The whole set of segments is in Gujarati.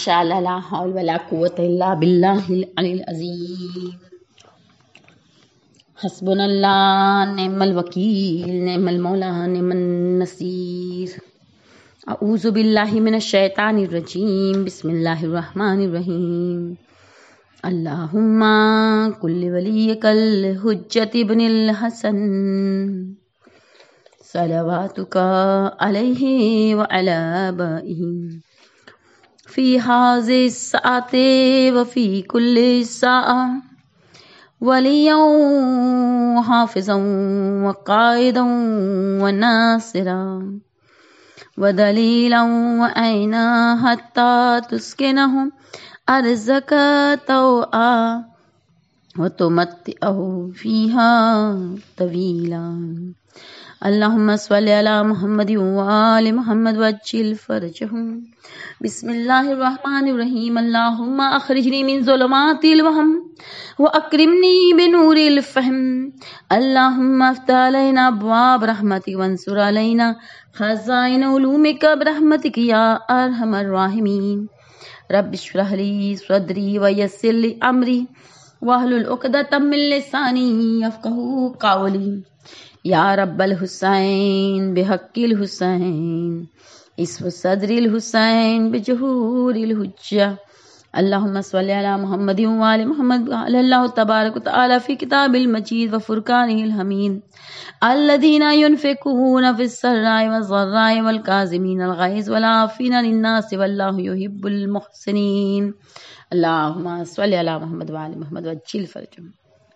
ماشاءاللہ لا حول ولا قوت الا باللہ العلی العظیم. حسبنا اللہ نعم الوکیل نعم المولا نعم النصیر. اعوذ باللہ من الشیطان الرجیم بسم اللہ الرحمن الرحیم. اللہم کل ولیک الحجت ابن الحسن صلواتک علیہ وعلی آبائہ فی ہذہ الساعة وفی کل ساعة ولیاً وحافظاً وقائداً وناصراً ودلیلاً وعینا حتی تسکنہم ارضک طوعا وتمتعہ فیہا طویلا. اللہم صلی علی محمد وآل محمد وعجل فرجہم. بسم اللہ الرحمن الرحیم. اللہم اخرجنی من ظلمات الوہم واکرمنی بنور الفہم. اللہم افتح علینا ابواب رحمتک وانصر علینا خزائن علومک برحمتک یا ارحم الراحمین. رب اشرح لی صدری ویسر لی امری واحلل عقدۃ من لسانی یفقہوا قولی. یا رب الحسین بحق الحسین اسو صدر الحسین بجہور الحجہ. اللہم صلی علی محمد وآل محمد. قال اللہ تبارک وتعالی فی کتاب المجید وفرقانہ الحمید الذین ینفقون فی السراء والضراء والکاظمین الغیظ والعافین عن الناس واللہ یحب المحسنین. اللہم صلی علی محمد وآل محمد وعجل فرجہم.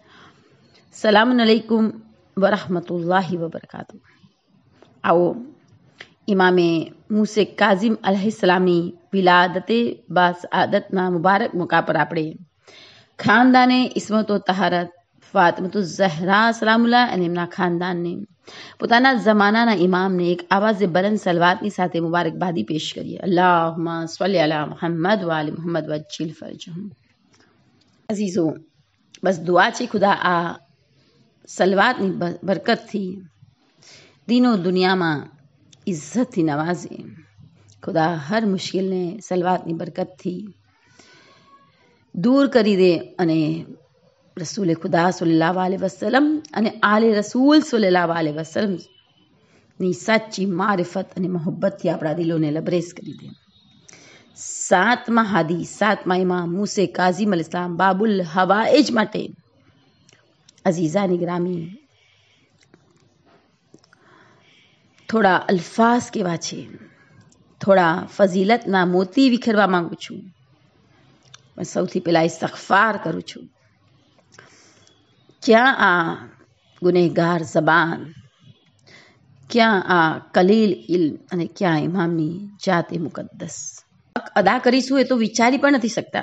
السلام علیکم ورحمۃ اللہ وبرکاتہ. آؤ امام موسی کاظم علیہ السلامی ولادت باسعادت نا مبارک موقع پر આપણે ખાનદાને ઇસ્મત તહારત ફાતિમા ઝહરા સલામુલ્લાહ અને એમના ખાનદાનને પોતાના જમાનાના ઇમામને એક આવાજ બલંદ સલવાતની સાથે મુબારકબાદી પેશ કરીએ. અલ્લાહુમ્મા સલ્લી અલા મુહમ્મદ વ આલી મુહમ્મદ વજ્જિલ ફરજહુમ. અઝીઝો, બસ દુઆ છે ખુદા આ સલવાતની બરકતથી દીનો દુનિયામાં ઇજ્જતથી નવાઝે. ખુદા હર મુશ્કેલને સલવાતની બરકતથી દૂર કરી દે અને રસૂલ ખુદા સલ્લલ્લાહુ અલૈહિ વસલ્લમ અને આલે રસૂલ સલ્લલ્લાહુ અલૈહિ વસલ્લમની સાચી મારિફત અને મોહબ્બતથી આપણા દિલોને લબરેઝ કરી દે. સાતમા હાદી સાતમા ઇમામ મૂસે કાઝિમ અલ ઇસ્લામ બાબુલ હવાએજ માટે અઝીઝાની ગ્રામી થોડા અલ્ફાઝ કેવા છે, થોડા ફઝીલતના મોતી વિખેરવા માંગુ છું. પણ સૌથી પહેલાં ઇસ્તિગફાર કરું છું. ક્યાં આ ગુનેહગાર જબાન, ક્યાં આ કલીલ ઇલ્મ અને ક્યાં ઇમામની જાતે મુકદ્દસ અદા કરીશું એ તો વિચારી પણ નથી શકતા.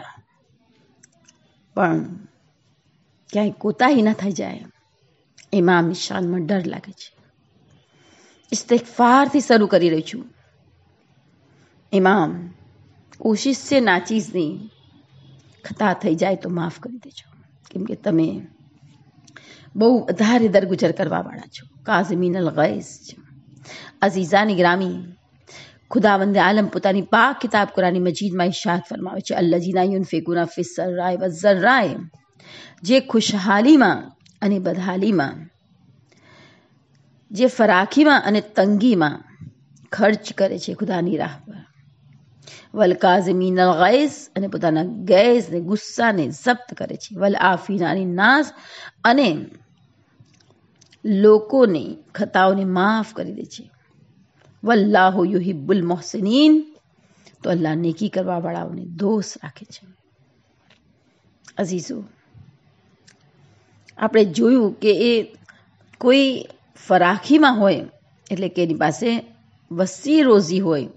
પણ ક્યાંય કોતાહી ન થઈ જાય ઇમામની શાનમાં ડર લાગે છે. ઇસ્તિગફારથી શરૂ કરી રહી છું. ઇમામ, કોશિશ છે નાચીઝની, ખતા થઈ જાય તો માફ કરી દેજો, કેમ કે તમે બહુ વધારે દરગુજર કરવાવાળા છો. કાઝિમીન અલ ગૈઝ છો. અઝીઝાની ગ્રામી, ખુદાવંદ આલમ પોતાની પાક કિતાબ કુરાન મજીદમાં ઇરશાદ ફરમાવે છે, અલ્લઝીના યુનફિકૂના ફિસ સર્રાએ વઝ્ઝરાએ, જે ખુશહાલીમાં અને બદહાલીમાં, જે ફરાખીમાં અને તંગીમાં ખર્ચ કરે છે ખુદાની રાહ પર. વલ કાઝિમીન અલ ગૈઝ, અને પોતાના ગૈઝ ને ગુસ્સાને જપ્ત કરે છે. વલ આફીના અનિન નાસ, અને લોકોની ખતાઓને માફ કરી દે છે. વલ્લાહુ યુહિબ્બુલ મુહસિનીન, તો અલ્લાહ નેકી કરવા વાળાઓને દોસ્ત રાખે છે. અઝીઝો, આપણે જોયું કે એ કોઈ ફરાખીમાં હોય એટલે કે એની પાસે વસી રોઝી હોય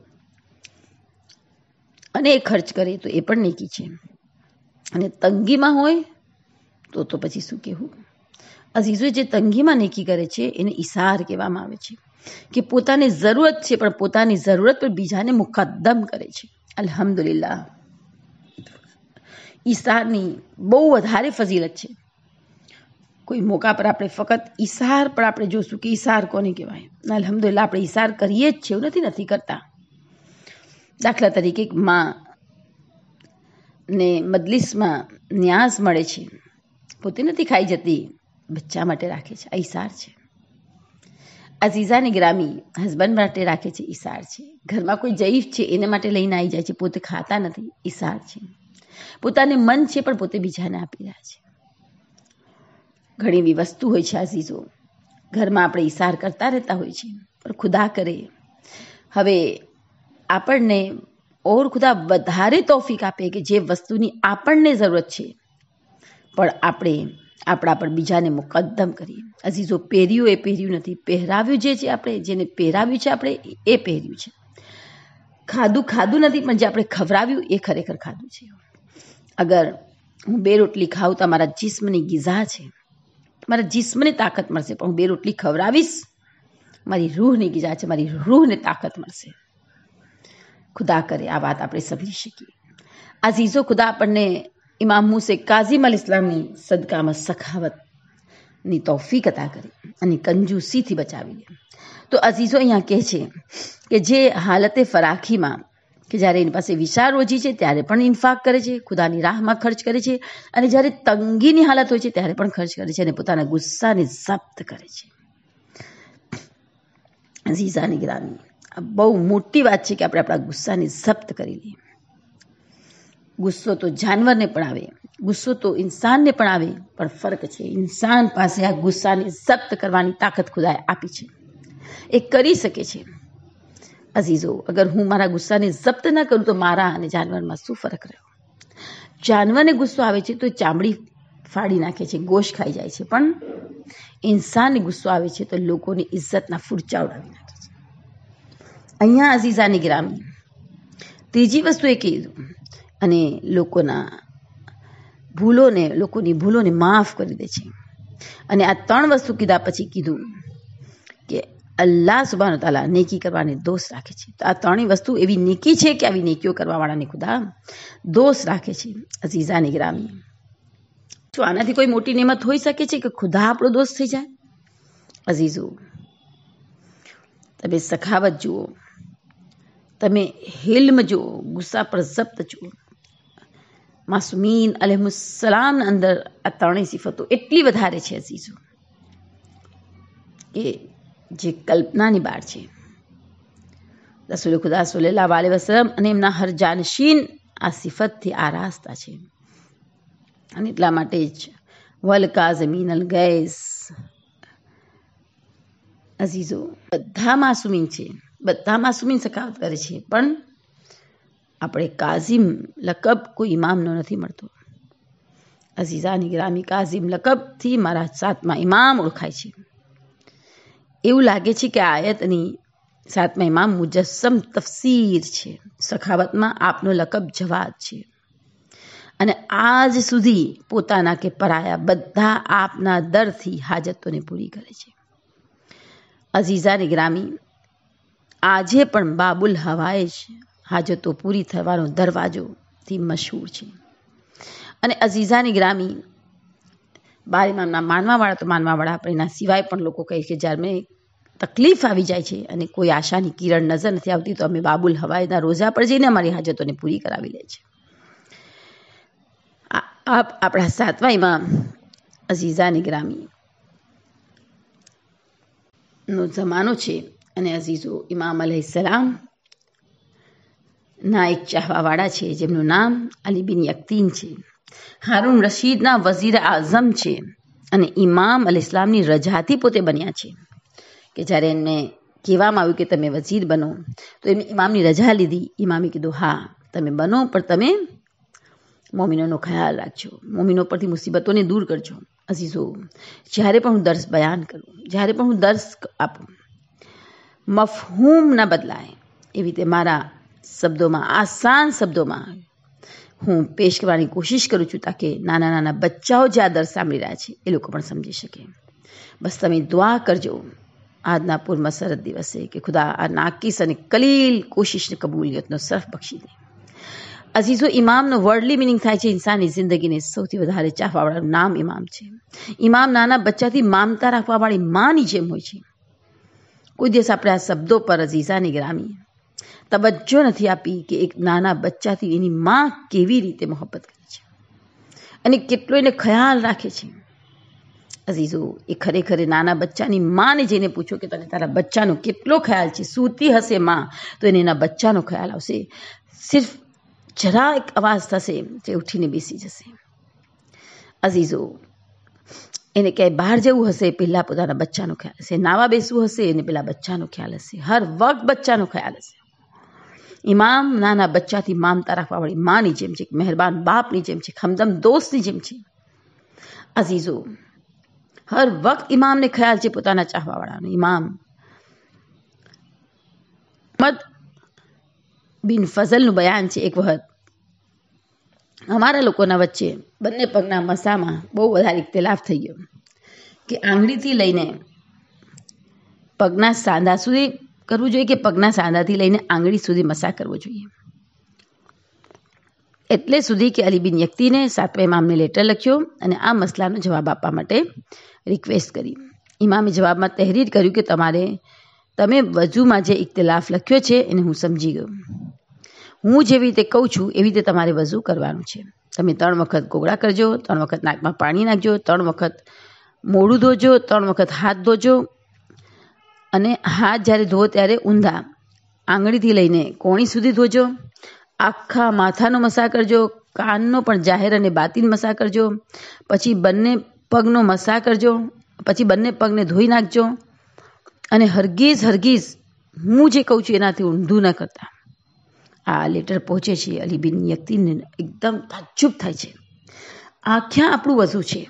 અને એ ખર્ચ કરે તો એ પણ નેકી છે, અને તંગીમાં હોય તો પછી શું કહેવું. અઝીઝો, જે તંગીમાં નેકી કરે છે એને ઇસાર કહેવામાં આવે છે, કે પોતાને જરૂરત છે પણ પોતાની જરૂરત પર બીજાને મુકદ્દમ કરે છે. અલ્હમ્દુલિલ્લાહ, ઇસારની બહુ વધારે ફઝીલત છે. કોઈ મોકા પર આપણે ફક્ત ઇસાર પર આપણે જોશું કે ઇસાર કોને કહેવાય. અલ્હમ્દુલિલ્લાહ, આપણે ઇસાર કરીએ જ છે, એવું નથી કરતા. દાખલા તરીકે એક માં ને મજલિસમાં ન્યાસ મળે છે, પોતે નથી ખાઈ જતી, બચ્ચા માટે રાખે છે, આ ઈસાર છે. અઝીઝાની ગ્રામી હસબન્ડ માટે રાખે છે, ઈસાર છે. ઘરમાં કોઈ જઈફ છે એને માટે લઈને આવી જાય છે, પોતે ખાતા નથી, ઈસાર છે. પોતાને મન છે પણ પોતે બીજાને આપી રહ્યા છે. ઘણી એવી વસ્તુ હોય છે અઝીઝો, ઘરમાં આપણે ઈસાર કરતા રહેતા હોય છે, પણ ખુદા કરે હવે આપણને ઓર ખુદા વધારે તૌફીક આપે કે જે વસ્તુની આપણને જરૂરત છે પણ આપણે આપણા પર બીજાને મુકદ્દમ કરીએ. અઝીઝો, પહેર્યું એ પહેર્યું નથી, પહેરાવ્યું જે છે આપણે, જેને પહેરાવ્યું છે આપણે એ પહેર્યું છે. ખાધું નથી, પણ જે આપણે ખવડાવ્યું એ ખરેખર ખાધું છે. અગર હું 2 રોટલી ખાઉં તો મારા જિસ્મની ગિઝા છે, મારા જિસ્મને તાકાત મળશે, પણ હું 2 રોટલી ખવડાવીશ, મારી રૂહની ગિઝા છે, મારી રૂહને તાકાત મળશે. ખુદા કરે આ વાત આપણે સમજી શકીએ. અઝીઝો, ખુદા આપણને ઇમામ મૂસે કાઝિમ અલ ઇસ્લામની સદકામાં સખાવતની તૌફીક અતા કરે અને કંજૂસીથી બચાવી લે. તો અઝીઝો અહીંયા કહે છે કે જે હાલતે ફરાખીમાં, કે જ્યારે એની પાસે વિશાળ રોજી છે ત્યારે પણ ઇન્ફાક કરે છે, ખુદાની રાહમાં ખર્ચ કરે છે, અને જ્યારે તંગીની હાલત હોય છે ત્યારે પણ ખર્ચ કરે છે, અને પોતાના ગુસ્સાને જપ્ત કરે છે. અઝીઝાની ગ્રામી, આ બહુ મોટી વાત છે કે આપણે આપણા ગુસ્સાને જપ્ત કરી લઈએ. ગુસ્સો તો જાનવરને પણ આવે, ગુસ્સો તો ઇન્સાનને પણ આવે, પણ ફરક છે, ઇન્સાન પાસે આ ગુસ્સાને જપ્ત કરવાની તાકાત ખુદાએ આપી છે, એ કરી શકે છે. અઝીઝો, અગર હું મારા ગુસ્સાને જપ્ત ન કરું તો મારા અને જાનવરમાં શું ફરક રહ્યો? જાનવરને ગુસ્સો આવે છે તો ચામડી ફાડી નાખે છે, ગોશ ખાઈ જાય છે, પણ ઇન્સાનને ગુસ્સો આવે છે તો લોકોની ઇજ્જતના ફૂરચા ઉડાવી નાખે છે. અહીંયા અઝીઝાની ગ્રામી ત્રીજી વસ્તુ એ કીધું, અને લોકોની ભૂલોને માફ કરી દે છે. અને આ 3 વસ્તુ કીધા પછી કીધું કે અલ્લાહ સુબ્હાન તાલા નેકી કરવાને દોષ રાખે છે. તો આ 3 વસ્તુ એવી નેકી છે કે આવી નેકીઓ કરવાવાળાને ખુદા દોષ રાખે છે. અઝીઝાની ગ્રામી, શું આનાથી કોઈ મોટી નેમત હોઈ શકે છે કે ખુદા આપણો દોષ થઈ જાય? અઝીઝો, તમે સખાવત જુઓ, તમે હિલ્મ જુઓ, ગુસ્સા પર જપ્ત જુઓ. માસુમીન અલૈહિસ્સલામના અંદર આ 3 સિફતો એટલી વધારે છે અઝીઝો કે જે કલ્પનાની બહાર છે. રસૂલ ખુદા સલ્લલ્લાહુ અલૈહિ વસલ્લમ અને એમના હર જાનશીન આ સિફતથી આરાસ્તા છે. અને એટલા માટે જ વલ કાઝમીન અલ ગૈઝ, અઝીઝો, બધા માસુમીન છે, બધા માસુમીન સખાવત કરે છે, પણ આપણે કાઝિમ લકબ કોઈ ઇમામનો નથી મળતો. અઝીઝાની ગ્રામી, કાઝિમ લકબથી મારા 7મા ઇમામ ઓળખાય છે. એવું લાગે છે કે આયતની 7મા ઇમામ મુજસ્સમ તફસીર છે. સખાવતમાં આપનો લકબ જવાદ છે, અને આજ સુધી પોતાના કે પરાયા બધા આપના દરથી હાજતોને પૂરી કરે છે. અઝીઝાની ગ્રામી, આજે પણ બાબુલ હવાઈજ, હાજતો પૂરી થવાનો દરવાજોથી મશહૂર છે. અને અઝીઝાની ગ્રામી, 12 ઇમામના માનવાવાળા તો માનવાવાળા, આપણે એના સિવાય પણ લોકો કહે કે જ્યારે તકલીફ આવી જાય છે અને કોઈ આશાની કિરણ નજર નથી આવતી તો અમે બાબુલ હવાઈના રોઝા પર જઈને અમારી હાજતોને પૂરી કરાવી લે છે. આપણા 7મા ઇમામ અઝીઝાની ગ્રામી નો જમાનો છે, અને અઝીઝો ઇમામ અલૈહિસ્સલામ ના એક ચાહવાવાળા છે જેમનું નામ અલી બિન યકતીન છે. હારૂન રશીદના વઝીર આઝમ છે, અને ઇમામ અલૈહિસ્સલામની રજાથી પોતે બન્યા છે. કે જ્યારે એમને કહેવામાં આવ્યું કે તમે વઝીર બનો તો એમને ઇમામની રજા લીધી. ઇમામે કીધું હા તમે બનો, પણ તમે મોમિનોનો ખ્યાલ રાખજો, મોમિનો પરથી મુસીબતોને દૂર કરજો. અઝીઝો, જ્યારે પણ હું દર્સ બયાન કરું, જ્યારે પણ હું દર્સ આપું, મફહૂમ ન બદલાય એવી રીતે મારા શબ્દોમાં, આસાન શબ્દોમાં હું પેશ કરવાની કોશિશ કરું છું, તાકે નાના નાના બચ્ચાઓ જે આ દર્સ સાંભળી રહ્યા છે એ લોકો પણ સમજી શકે. બસ તમે દુઆ કરજો આજના પુરમસરત દિવસે કે ખુદા આ નાકીસ અને કલીલ કોશિશને કબૂલિયતનો સરફ બક્ષી દે. અઝીઝો, ઇમામનો વર્ડલી મિનિંગ થાય છે ઇન્સાની જિંદગીને સૌથી વધારે ચાહવાવાળાનું નામ ઇમામ છે. ઇમામ નાના બચ્ચાથી મામતા રાખવાવાળી માની જેમ હોય છે. કોઈ દિવસ આપણે આ શબ્દો પર અઝીઝાની ગ્રામી તવજ્જો નથી આપી કે એક નાના બચ્ચાથી એની માં કેવી રીતે મોહબ્બત કરે છે અને કેટલો એને ખ્યાલ રાખે છે. અઝીઝો, એ ખરેખર નાના બચ્ચાની માને જઈને પૂછો કે તને તારા બચ્ચાનો કેટલો ખ્યાલ છે. સૂતી હશે માં તો એને એના બચ્ચાનો ખ્યાલ આવશે. સિર્ફ જરા એક અવાજ થશે તે ઉઠીને બેસી જશે. અઝીઝો, એને ક્યાંય બહાર જવું હશે પહેલાં પોતાના બચ્ચાનો ખ્યાલ હશે, નાવા બેસવું હશે એને પહેલાં બચ્ચાનો ખ્યાલ હશે, હર વખત બચ્ચાનો ખ્યાલ હશે. ઇમામ નાના બચ્ચાથી મામતા રાખવાવાળી માની જેમ છે, મહેરબાન બાપની જેમ છે, ખમદમ દોસ્તની જેમ છે. અઝીઝો, હર વખત ઇમામને ખ્યાલ છે પોતાના ચાહવાવાળાનો. ઇમામ મદ બિન ફઝલનું બયાન છે. એક વખત અમારા લોકોના વચ્ચે બંને પગના મસામાં બહુ વધારે ઇખ્તિલાફ થઈ ગયો કે આંગળીથી લઈને પગના સાંધા સુધી કરવું જોઈએ કે પગના સાંધાથી લઈને આંગળી સુધી મસા કરવો જોઈએ. એટલે સુધી કે અલી બિન યક્તીને સાતમા ઇમામને લેટર લખ્યો અને આ મસલાનો જવાબ આપવા માટે રિક્વેસ્ટ કરી. ઇમામે જવાબમાં તહેરીર કર્યું કે તમે વજૂમાં જે ઇખ્તિલાફ લખ્યો છે એને હું સમજી ગયો. હું જેવી રીતે કહું છું એવી રીતે તમારે વઝૂ કરવાનું છે. તમે 3 વખત કોગળા કરજો, 3 વખત નાકમાં પાણી નાખજો, 3 વખત મોઢું ધોજો, 3 વખત હાથ ધોજો અને હાથ જ્યારે ધો ત્યારે ઊંધા આંગળીથી લઈને કોણી સુધી ધોજો. આખા માથાનો મસા કરજો, કાનનો પણ જાહેર અને બાતિન મસા કરજો. પછી બંને પગનો મસા કરજો, પછી બંને પગને ધોઈ નાખજો અને હરગીઝ હું જે કહું છું એનાથી ઊંધું ન કરતા. આ લેટર પહોંચે છે અલી બિન યક્તીનને એકદમ તાજ્જુબ થાય છે. આ ક્યાં આપણું વઝૂ છે?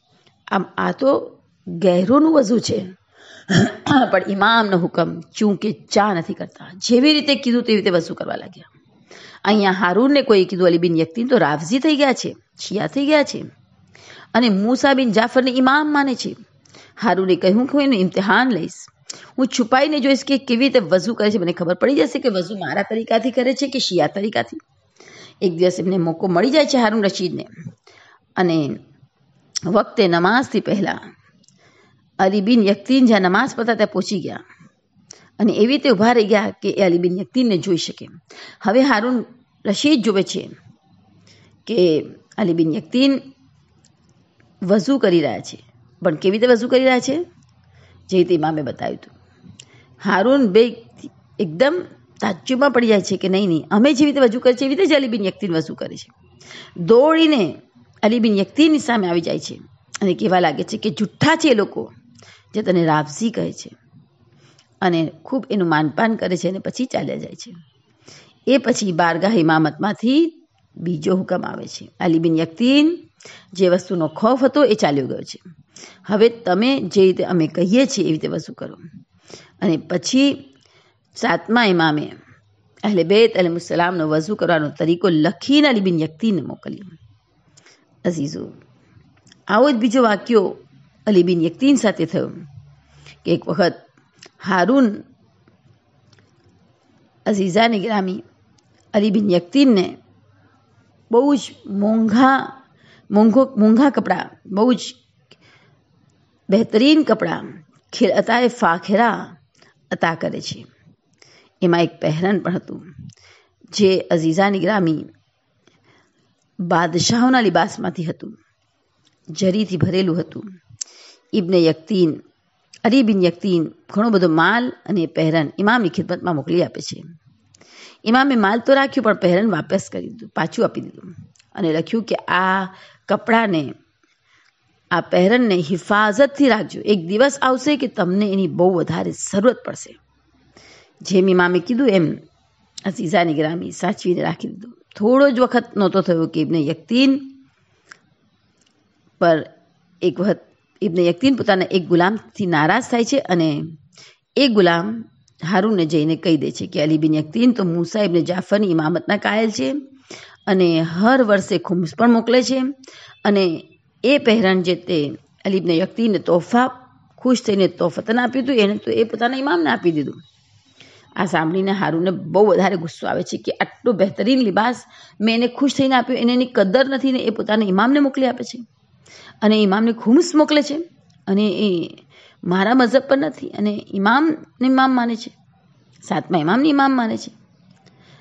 આ તો ગહેરોનું વઝૂ છે. પણ ઇમામનો હુકમ ચૂંકે ચા નથી કરતા. જેવી રીતે કીધું તેવી રીતે વઝૂ કરવા લાગ્યા. અહીંયા હારૂનને કોઈ કીધું અલી બિન યક્તીન તો રાફઝી થઈ ગયા છે, શિયા થઈ ગયા છે અને મૂસા બિન જાફરને ઇમામ માને છે. હારૂને કહ્યું કે હું એનું ઇમ્તિહાન લઈશ, હું છુપાઈને જોઈશ કે કેવી રીતે વઝૂ કરે છે. મને ખબર પડી જશે કે વઝૂ મારા તરીકાથી કરે છે કે શિયા તરીકાથી. એક દિવસ એમને મોકો મળી જાય છે હારૂન રશીદને અને વખતે નમાઝથી પહેલાં અલી બિન યક્તીન જ્યાં નમાઝ પતા ત્યાં પહોંચી ગયા અને એવી રીતે ઊભા રહી ગયા કે એ અલી બિન યક્તીનને જોઈ શકે. હવે હારૂન રશીદ જોવે છે કે અલી બિન યક્તીન વઝૂ કરી રહ્યા છે. પણ કેવી રીતે વઝૂ કરી રહ્યા છે? જે રીતે ઇમામે બતાવ્યું હતું. હારૂન બે એકદમ તાજ્જુબમાં પડી જાય છે કે નહીં, અમે જેવી રીતે વઝૂ કરે છે એવી રીતે જ અલી બિન યક્તીન વઝૂ કરે છે. દોડીને અલી બિન યક્તીનની સામે આવી જાય છે અને કહેવા લાગે છે કે જુઠ્ઠા છે એ લોકો જે તને રાફઝી કહે છે અને ખૂબ એનું માનપાન કરે છે અને પછી ચાલ્યા જાય છે. એ પછી બારગાહ ઇમામતમાંથી બીજો હુકમ આવે છે. અલી બિન યક્તીન જે વસ્તુનો ખૌફ હતો એ ચાલ્યો ગયો છે. હવે તમે જે રીતે અમે કહીએ છીએ એવી રીતે વઝૂ કરો. અને પછી 7મા ઇમામે અહલે બેત અલૈહિસ્સલામનો વઝૂ કરવાનો તરીકો લખીને અલી બિન યક્તીનને મોકલ્યો. અઝીઝો, આવો જ બીજો વાક્યો અલી બિન યક્તીન સાથે થયો કે એક વખત હારૂન અઝીઝાને ગ્રામી અલી બિન યક્તીનને બહુ જ મોંઘા કપડાં, બહુ જ બહેતરીન કપડાં અતાએ ફાખેરા અતા કરે છે. એમાં એક પહેરન પણ હતું જે અઝીઝાની ગ્રામી બાદશાહોના લિબાસમાંથી હતું, જરીથી ભરેલું હતું. અલી બિન યક્તીન ઘણો બધો માલ અને પહેરન ઇમામની ખિદમતમાં મોકલી આપે છે. ઇમામે માલ તો રાખ્યું પણ પહેરન વાપસ કરી દીધું, પાછું આપી દીધું અને લખ્યું કે આ કપડાને, આ પહેરનને હિફાજતથી રાખજો. એક દિવસ આવશે કે તમને એની બહુ વધારે જરૂરત પડશે. જેમ ઇમામે કીધું એમ અઝીઝાની ગ્રામી સાચવીને રાખી દીધું. થોડો જ વખત નહોતો થયો કે ઇબ્ને યક્તીન પર એક વખત ઇબ્ને યક્તીન પોતાના એક ગુલામથી નારાજ થાય છે અને એ ગુલામ હારૂનને જઈને કહી દે છે કે અલી બિન યક્તીન તો મૂસા ઇબ્ને જાફરની ઇમામતના કાયલ છે અને હર વર્ષે ખુમ્સ પણ મોકલે છે અને એ પહેરન જે તે અલી ઇબ્ને યક્તીનને તોહફા ખુશ થઈને તોહફતન આપ્યું હતું એને તો એ પોતાના ઇમામને આપી દીધું. આ સાંભળીને હારૂનને બહુ વધારે ગુસ્સો આવે છે કે આટલું બહેતરીન લિબાસ મેં એને ખુશ થઈને આપ્યું, એને એની કદર નથી ને એ પોતાના ઇમામને મોકલી આપે છે અને ઇમામને ખુમ્સ મોકલે છે અને એ મારા મઝહબ પર નથી અને ઇમામને ઇમામ માને છે, 7મા ઇમામને ઇમામ માને છે.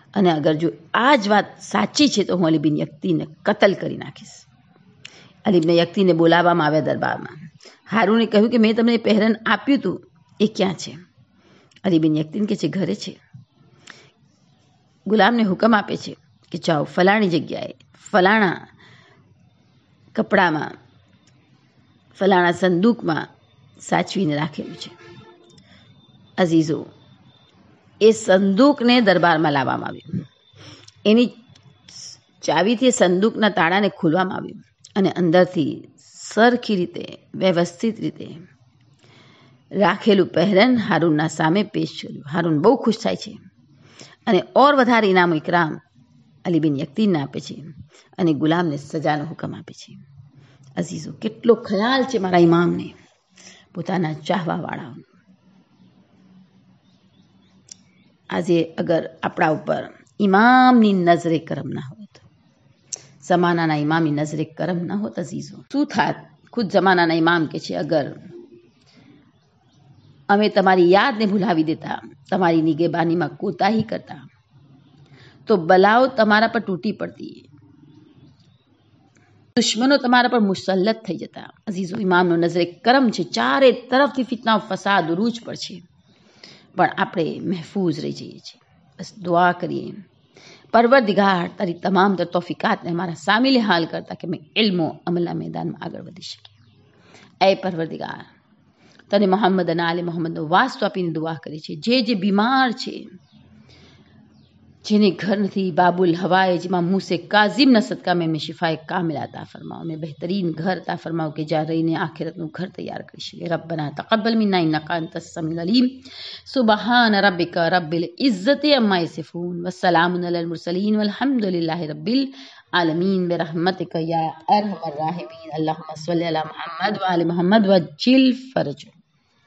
અને અગર જો આ જ વાત સાચી છે તો હું અલી બિન યક્તીને કતલ કરી નાખીશ. અલી બિન યક્તીને બોલાવવામાં આવ્યા દરબારમાં. હારૂને કહ્યું કે મેં તમને પહેરન આપ્યું હતું, એ ક્યાં છે? અલી બિન યક્તીન કે છે ઘરે છે. ગુલામને હુકમ આપે છે કે જાઓ ફલાણી જગ્યાએ ફલાણા કપડામાં ફલાણા સંદૂકમાં સાચવીને રાખેલું છે. અઝીઝો, એ સંદૂકને દરબારમાં લાવવામાં આવ્યું. એની ચાવીથી સંદૂકના તાળાને ખોલવામાં આવ્યું અને અંદરથી સરખી રીતે વ્યવસ્થિત રીતે રાખેલું પહેરન હારૂનના સામે પેશ કર્યું. હારૂન બહુ ખુશ થાય છે અને ઓર વધારે ઇનામ ઇકરામ અલી બિન યક્તીનને આપે છે અને ગુલામને સજાનો હુકમ આપે છે. અઝીઝો, કેટલો ખ્યાલ છે મારા ઇમામને પોતાના ચાહવાવાળાઓનો. આજે અગર આપણા ઉપર ઇમામની નજરે કરમ ના હોત, જમાનાના ઇમામની નજરે કરમ ના હોત અઝીઝો, શું થાત? ખુદ જમાનાના ઇમામ કે છે અગર અમે તમારી યાદને ભૂલાવી દેતા, તમારી નિગેબાનીમાં કોતાહી કરતા, તો બલાઓ તમારા પર તૂટી પડતી, દુશ્મનો તમારા પર મુસલ્લત થઈ જતા. અઝીઝો, ઇમામનો નજરે કરમ છે. ચારે તરફથી ફિતના ફસાદ ઉરૂજ પર છે, પણ આપણે મહેફૂઝ રહી જઈએ છીએ. બસ દુઆ કરીએ પરવરદિગાર તારી તમામ તોફીકાતને અમારા સામિલ હાલ કરતા કે મેં ઇલ્મો અમલના મેદાનમાં આગળ વધી શકીએ. એ પરવરદિગાર, તને મોહમ્મદ અને આલે મોહમ્મદનો વાસ્તો આપીને દુઆ કરી છે. જે બીમાર છે, જેને ઘર નથી, બાબુલ હવાએ જેમાં મુંહ સે કાઝિમના સદકા में એમને શિફાએ કામિલ અતા ફરમાઓ, મેં બહેતરીન ઘર અતા ફરમાઓ કે જ્યાં રહીને આખિરતનું ઘર તૈયાર કરી શકે. રબ્બના તक़બ્બલ મિન્ના ઇન્નકા અંતસ સમીઉલ અલીમ. સુબહાન રબ્બિકા રબ્બિલ ઇઝ્ઝતિ અમ્મા યસિફૂન વસ્સલામુન અલલ મુરસલીન વલ્હમ્દુલિલ્લાહિ રબ્બિલ આલમીન બિરહમતિકા યા અરહમર રાહિમીન. અલ્લાहुम्मा सल्लि अला मुहम्मद व आले मुहम्मद वज्जिल फरज.